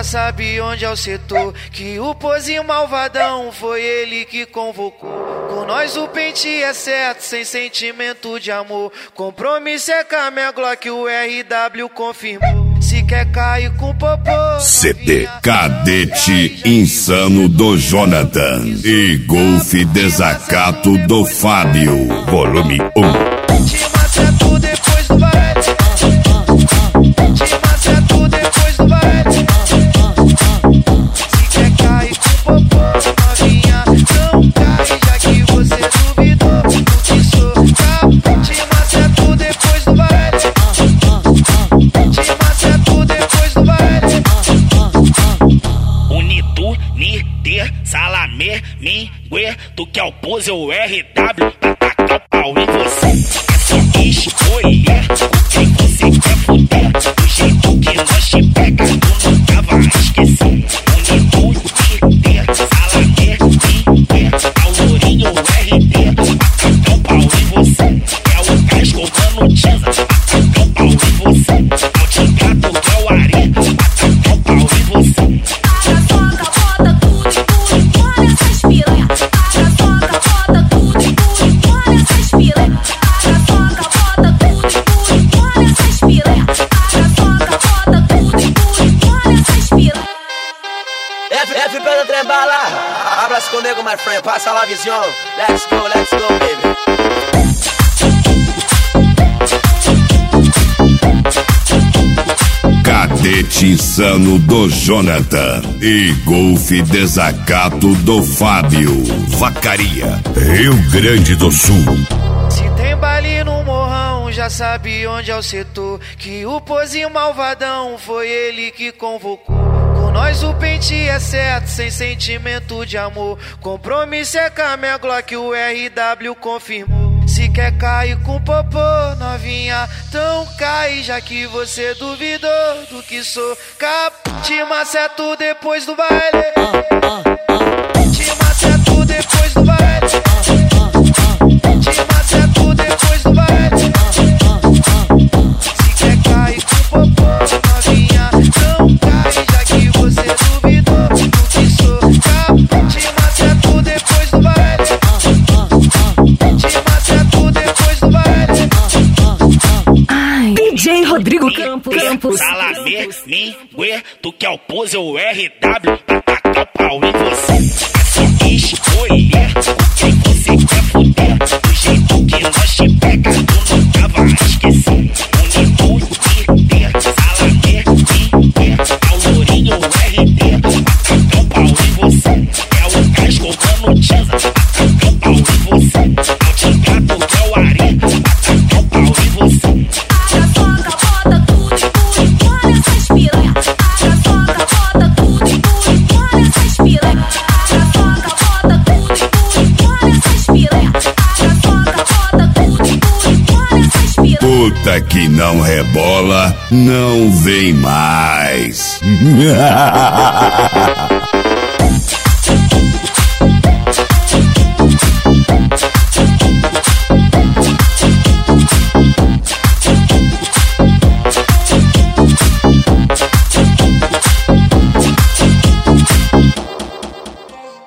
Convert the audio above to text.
já sabe onde é o setor. Que o pozinho malvadão foi ele que convocou. Com nós o pente é certo, sem sentimento de amor. Compromisso é com a minha Glock, o RW confirmou. Se quer cair com popô, CD Cadete Insano do Jonathan e Golfe Desacato do Fábio, volume 1. te maceto depois do baile. Te maceto depois do baile. Se quer cair com popô, novinha, não cai, já que você duvidou do que sou. Te maceto depois do baile. Te maceto depois do baile. Unitu, Nite, Salamé, Mingue, tu que é o pose, o RW, pra tacar o pau em você. É só escolher com quem você quer fuder. Do jeito que nós te pega, tu nunca vai esquecer. Unitu, Nite, Salamé, Mingue, Aurorinho, RD, pra tacar o pau em você. É o gás escovando tinza, pra tacar o pau em você. É o Tigato, que é o Ari, pra tacar o pau em você. F pelo trem bala, abraço comigo, my friend, passa lá visão. Let's go, baby. Cadete Insano do Jonathan e Golfe Desacato do Fábio, Vacaria, Rio Grande do Sul. Se tem baile no morrão, já sabe onde é o setor. Que o pozinho malvadão foi ele que convocou. Com nós o pente é certo, sem sentimento de amor. Compromisso é com a minha Glock, o RW confirmou. Se quer cair com popô, novinha, então cai, já que você duvidou do que sou. Te maceto depois do baile. Te maceto depois do baile. Te maceto depois do baile. Se quer cair com popô, novinha, então cai, já que você duvidou do que sou. Te maceto depois do baile. Te maceto depois do baile. DJ Rodrigo Campos. Salamé, Mingue, tu que é o pose, o RW, pra tacar o pau em você. É só escolher com quem você quer fuder. Do jeito que nós te pega, tu nunca vai esquecer. Unitu, Nite, Salamé, Mingue, Aurorinho, RD, pra tacar o pau em você. É o gás escovando tinza, pra tacar o pau em você. É o Tigato, que é o Ari, pra tacar o pau em você. Puta que não rebola, não vem mais.